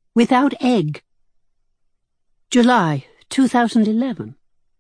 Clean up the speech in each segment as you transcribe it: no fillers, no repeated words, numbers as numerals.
Without Egg. July 2011.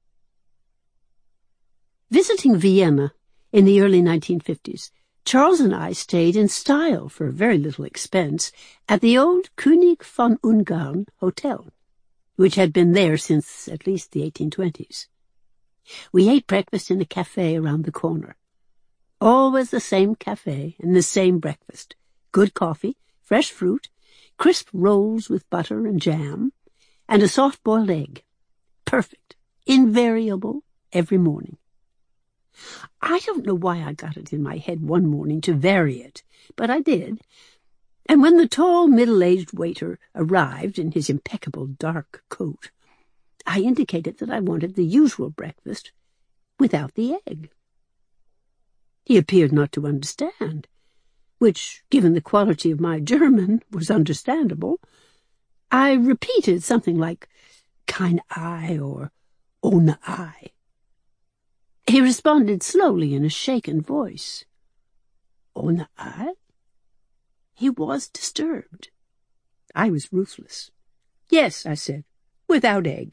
Visiting Vienna in the early 1950s, Charles and I stayed in style for very little expense at the old König von Ungarn Hotel, which had been there since at least the 1820s. We ate breakfast in a cafe around the corner. Always the same cafe and the same breakfast. Good coffee, fresh fruit, crisp rolls with butter and jam, and a soft-boiled egg. Perfect, invariable, every morning. I don't know why I got it in my head one morning to vary it, but I did. And when the tall, middle-aged waiter arrived in his impeccable dark coat, I indicated that I wanted the usual breakfast without the egg. He appeared not to understand, which, given the quality of my German, was understandable. I repeated something like kein Ei or ohne Ei. He responded slowly in a shaken voice. Ohne Ei? He was disturbed. I was ruthless. Yes, I said, without egg.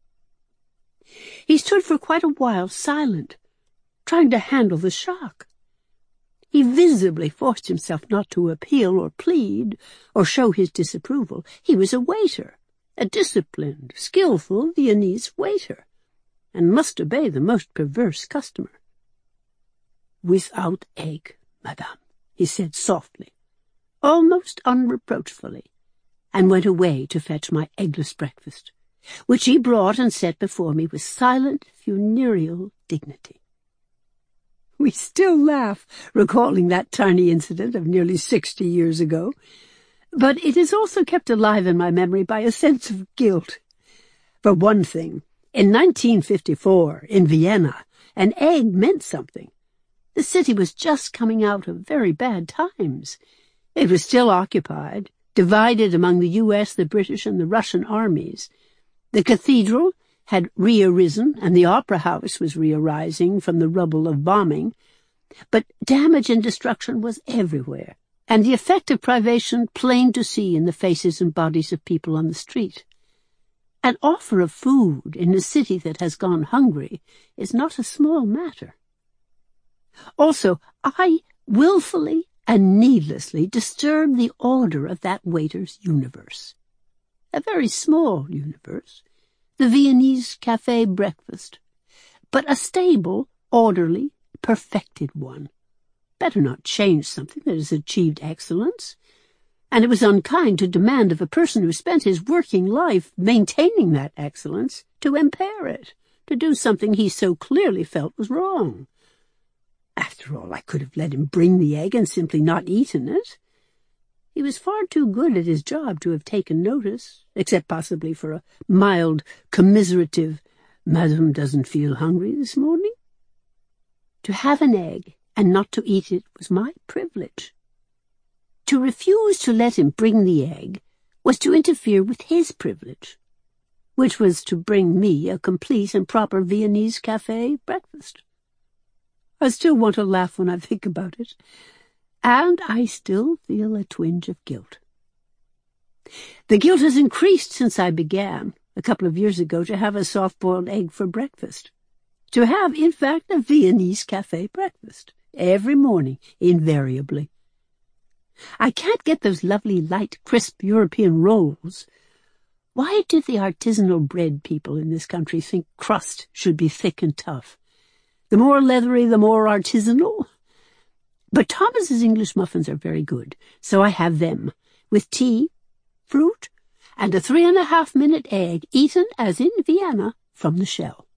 He stood for quite a while silent, trying to handle the shock. He visibly forced himself not to appeal or plead or show his disapproval. He was a waiter, a disciplined, skillful Viennese waiter, and must obey the most perverse customer. Without egg, madame, he said softly, almost unreproachfully, and went away to fetch my eggless breakfast, which he brought and set before me with silent, funereal dignity. We still laugh, recalling that tiny incident of nearly 60 years ago, but it is also kept alive in my memory by a sense of guilt. For one thing, in 1954, in Vienna, an egg meant something. The city was just coming out of very bad times. It was still occupied, divided among the U.S., the British, and the Russian armies. The cathedral had re-arisen, and the opera house was re-arising from the rubble of bombing. But damage and destruction was everywhere, and the effect of privation plain to see in the faces and bodies of people on the street. An offer of food in a city that has gone hungry is not a small matter. Also, I willfully and needlessly disturbed the order of that waiter's universe. A very small universe, the Viennese cafe breakfast, but a stable, orderly, perfected one. Better not change something that has achieved excellence, and it was unkind to demand of a person who spent his working life maintaining that excellence to impair it, to do something he so clearly felt was wrong. After all, I could have let him bring the egg and simply not eaten it. He was far too good at his job to have taken notice, except possibly for a mild, commiserative, "Madam doesn't feel hungry this morning." To have an egg and not to eat it was my privilege. To refuse to let him bring the egg was to interfere with his privilege, which was to bring me a complete and proper Viennese cafe breakfast. I still want to laugh when I think about it, and I still feel a twinge of guilt. The guilt has increased since I began, a couple of years ago, to have a soft-boiled egg for breakfast. To have, in fact, a Viennese cafe breakfast, every morning, invariably. I can't get those lovely, light, crisp European rolls. Why do the artisanal bread people in this country think crust should be thick and tough? The more leathery, the more artisanal? But Thomas's English muffins are very good, so I have them, with tea, fruit, and a 3.5-minute egg eaten, as in Vienna, from the shell.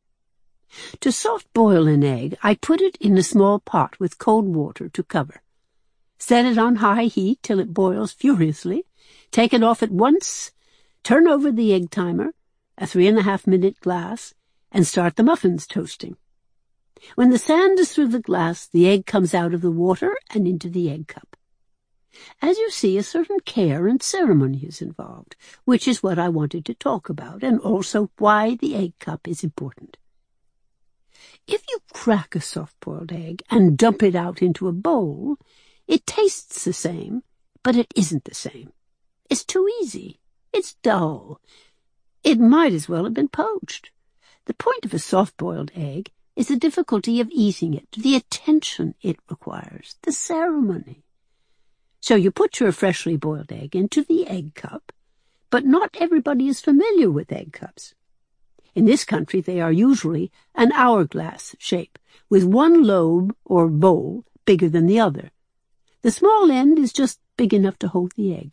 To soft-boil an egg, I put it in a small pot with cold water to cover. Set it on high heat till it boils furiously, take it off at once, turn over the egg timer, a 3.5-minute glass, and start the muffins toasting. When the sand is through the glass, the egg comes out of the water and into the egg cup. As you see, a certain care and ceremony is involved, which is what I wanted to talk about, and also why the egg cup is important. If you crack a soft-boiled egg and dump it out into a bowl, it tastes the same, but it isn't the same. It's too easy. It's dull. It might as well have been poached. The point of a soft-boiled egg is the difficulty of eating it, the attention it requires, the ceremony. So you put your freshly boiled egg into the egg cup, but not everybody is familiar with egg cups. In this country they are usually an hourglass shape, with one lobe or bowl bigger than the other. The small end is just big enough to hold the egg.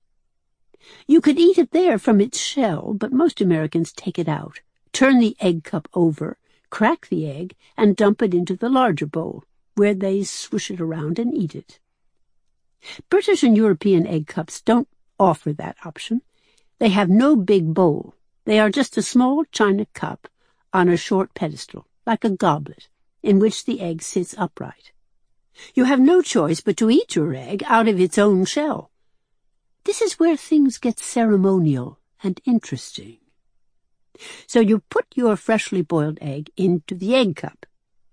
You could eat it there from its shell, but most Americans take it out, turn the egg cup over, crack the egg, and dump it into the larger bowl, where they swish it around and eat it. British and European egg cups don't offer that option. They have no big bowl. They are just a small china cup on a short pedestal, like a goblet, in which the egg sits upright. You have no choice but to eat your egg out of its own shell. This is where things get ceremonial and interesting. So you put your freshly boiled egg into the egg cup.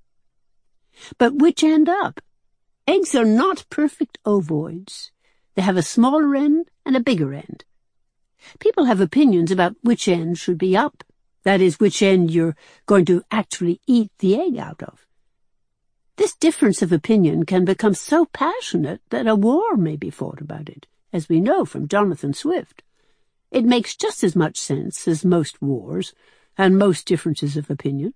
But which end up? Eggs are not perfect ovoids. They have a smaller end and a bigger end. People have opinions about which end should be up, that is, which end you're going to actually eat the egg out of. This difference of opinion can become so passionate that a war may be fought about it, as we know from Jonathan Swift. It makes just as much sense as most wars and most differences of opinion.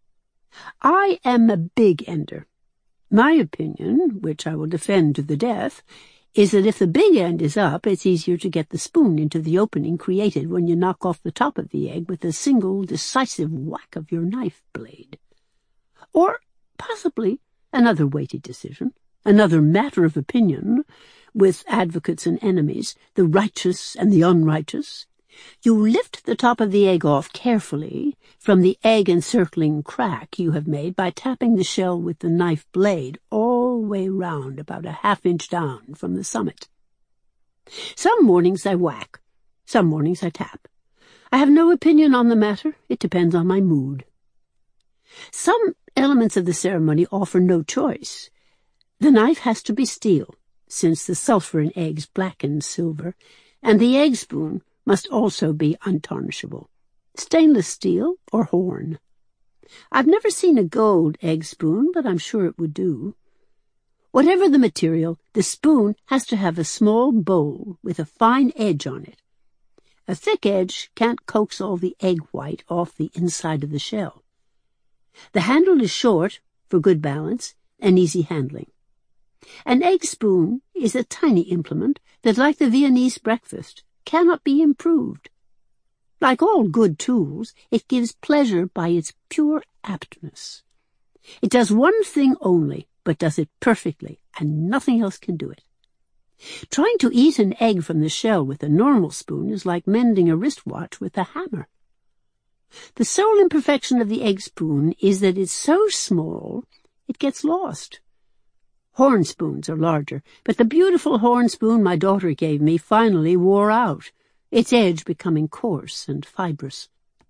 I am a big ender. My opinion, which I will defend to the death, is that if the big end is up, it's easier to get the spoon into the opening created when you knock off the top of the egg with a single decisive whack of your knife blade. Or possibly another weighty decision, another matter of opinion, with advocates and enemies, the righteous and the unrighteous. You lift the top of the egg off carefully from the egg-encircling crack you have made by tapping the shell with the knife blade all the way round about a half-inch down from the summit. Some mornings I whack, some mornings I tap. I have no opinion on the matter. It depends on my mood. Some elements of the ceremony offer no choice. The knife has to be steel, since the sulphur in eggs blackens silver, and the egg spoon must also be untarnishable. Stainless steel or horn. I've never seen a gold egg spoon, but I'm sure it would do. Whatever the material, the spoon has to have a small bowl with a fine edge on it. A thick edge can't coax all the egg white off the inside of the shell. The handle is short for good balance and easy handling. An egg spoon is a tiny implement that, like the Viennese breakfast, cannot be improved. Like all good tools, it gives pleasure by its pure aptness. It does one thing only, but does it perfectly, and nothing else can do it. Trying to eat an egg from the shell with a normal spoon is like mending a wristwatch with a hammer. The sole imperfection of the egg spoon is that it's so small it gets lost. Horn spoons are larger, but the beautiful horn spoon my daughter gave me finally wore out, its edge becoming coarse and fibrous.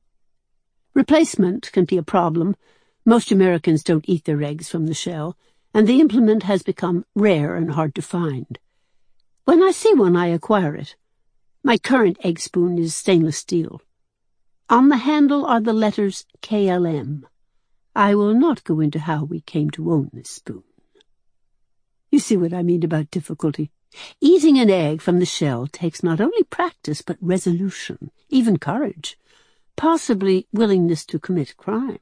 Replacement can be a problem. Most Americans don't eat their eggs from the shell, and the implement has become rare and hard to find. When I see one, I acquire it. My current egg spoon is stainless steel. On the handle are the letters KLM. I will not go into how we came to own this spoon. You see what I mean about difficulty. Eating an egg from the shell takes not only practice but resolution, even courage, possibly willingness to commit crime.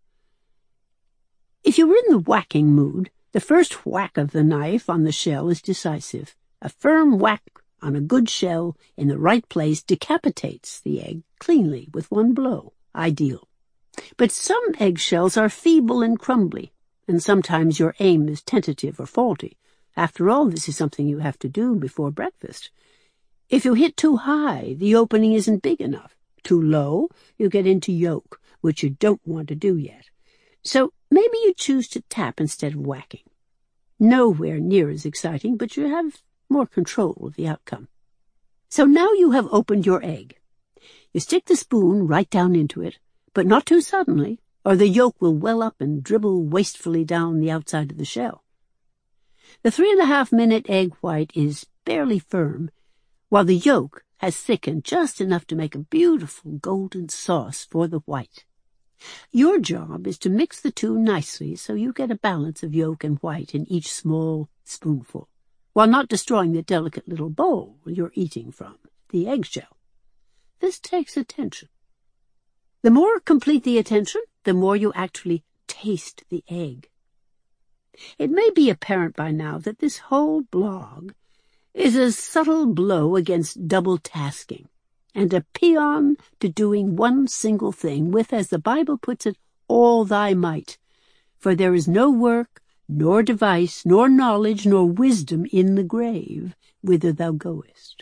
If you were in the whacking mood, the first whack of the knife on the shell is decisive. A firm whack on a good shell in the right place decapitates the egg cleanly with one blow. Ideal. But some eggshells are feeble and crumbly, and sometimes your aim is tentative or faulty. After all, this is something you have to do before breakfast. If you hit too high, the opening isn't big enough. Too low, you get into yolk, which you don't want to do yet. So maybe you choose to tap instead of whacking. Nowhere near as exciting, but you have more control of the outcome. So now you have opened your egg. You stick the spoon right down into it, but not too suddenly, or the yolk will well up and dribble wastefully down the outside of the shell. The 3.5-minute egg white is barely firm. while the yolk has thickened just enough to make a beautiful golden sauce for the white. Your job is to mix the two nicely so you get a balance of yolk and white in each small spoonful, while not destroying the delicate little bowl you're eating from, the eggshell. This takes attention. The more complete the attention, the more you actually taste the egg. It may be apparent by now that this whole blog is a subtle blow against double-tasking, and a paean to doing one single thing with, as the Bible puts it, all thy might. For there is no work, nor device, nor knowledge, nor wisdom in the grave, whither thou goest.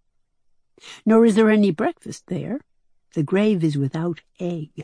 Nor is there any breakfast there. The grave is without egg.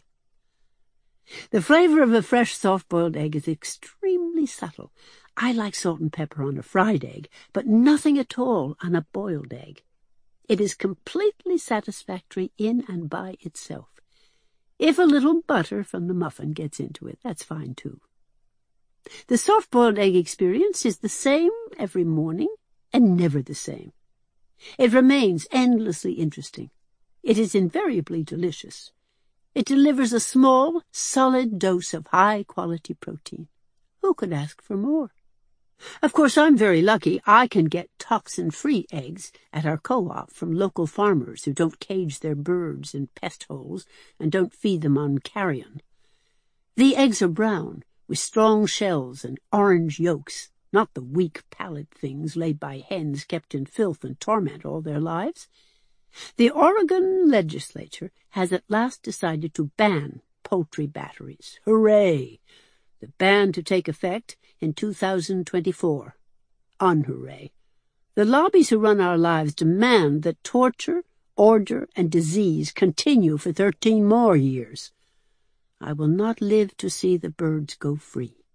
The flavor of a fresh, soft-boiled egg is extremely subtle. I like salt and pepper on a fried egg, but nothing at all on a boiled egg. It is completely satisfactory in and by itself. If a little butter from the muffin gets into it, that's fine too. The soft-boiled egg experience is the same every morning and never the same. It remains endlessly interesting. It is invariably delicious. It delivers a small, solid dose of high-quality protein. Who could ask for more? Of course, I'm very lucky. I can get toxin-free eggs at our co-op from local farmers who don't cage their birds in pest holes and don't feed them on carrion. The eggs are brown, with strong shells and orange yolks, not the weak, pallid things laid by hens kept in filth and torment all their lives. The Oregon legislature has at last decided to ban poultry batteries. Hooray! The ban to take effect in 2024. Unhooray. The lobbies who run our lives demand that torture, order, and disease continue for 13 more years. I will not live to see the birds go free.